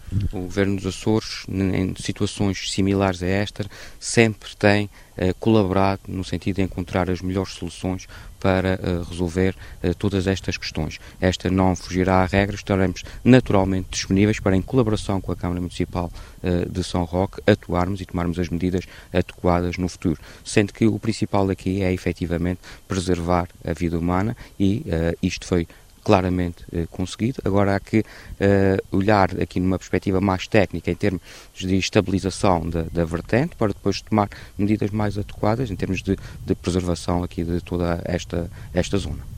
O Governo dos Açores, em situações similares a esta, sempre tem colaborado no sentido de encontrar as melhores soluções para resolver todas estas questões. Esta não fugirá à regra, estaremos naturalmente disponíveis para, em colaboração com a Câmara Municipal de São Roque, atuarmos e tomarmos as medidas adequadas no futuro, sendo que o principal aqui é efetivamente preservar a vida humana e isto foi claramente conseguido. Agora há que olhar aqui numa perspectiva mais técnica em termos de estabilização da vertente para depois tomar medidas mais adequadas em termos de preservação aqui de toda esta zona.